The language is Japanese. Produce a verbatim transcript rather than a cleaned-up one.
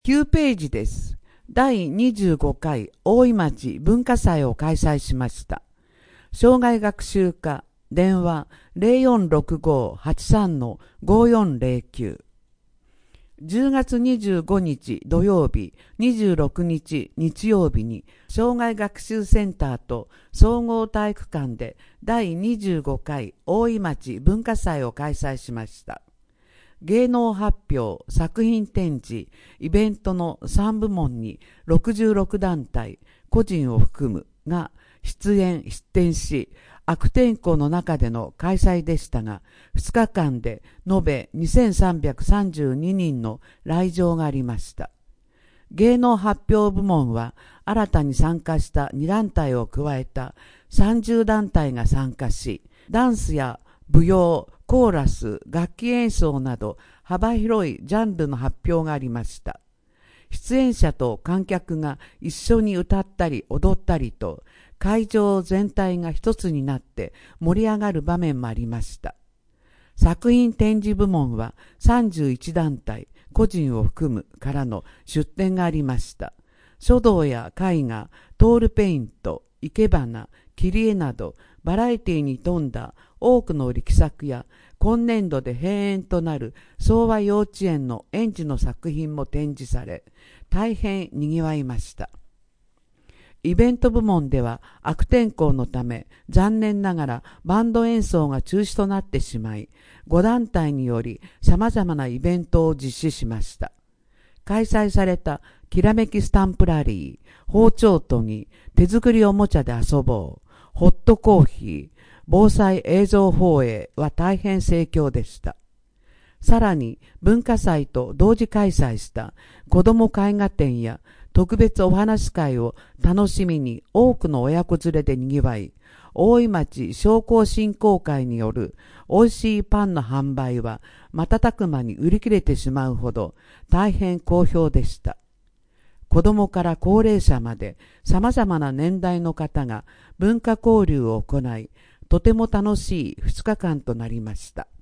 きゅうページです。だいにじゅうごかい大井町文化祭を開催しました。障害学習課電話 ゼロよんろくご はちさん ごよんゼロきゅう。じゅうがつにじゅうごにち土曜日、にじゅうろくにち日曜日に障害学習センターと総合体育館でだいにじゅうごかい大井町文化祭を開催しました。芸能発表、作品展示、イベントのさんぶもんにろくじゅうろくだんたい、個人を含むが出演・出展し、悪天候の中での開催でしたが、ふつかかんで延べにせんさんびゃくさんじゅうににんの来場がありました。芸能発表部門は新たに参加したにだんたいを加えたさんじゅうだんたいが参加し、ダンスや舞踊、コーラス、楽器演奏など幅広いジャンルの発表がありました。出演者と観客が一緒に歌ったり踊ったりと、会場全体が一つになって盛り上がる場面もありました。作品展示部門はさんじゅういちだんたい、個人を含むからの出展がありました。書道や絵画、トールペイント、生け花、切り絵などバラエティに富んだ多くの力作や今年度で閉園となる昭和幼稚園の園児の作品も展示され、大変にぎわいました。イベント部門では悪天候のため残念ながらバンド演奏が中止となってしまい、ごだんたいにより様々なイベントを実施しました。開催されたきらめきスタンプラリー、包丁研ぎ、手作りおもちゃで遊ぼう、ホットコーヒー、防災映像放映は大変盛況でした。さらに文化祭と同時開催した子ども絵画展や特別お話会を楽しみに多くの親子連れでにぎわい、大井町商工振興会によるおいしいパンの販売は瞬く間に売り切れてしまうほど大変好評でした。子どもから高齢者まで様々な年代の方が文化交流を行い、とても楽しいふつかかんとなりました。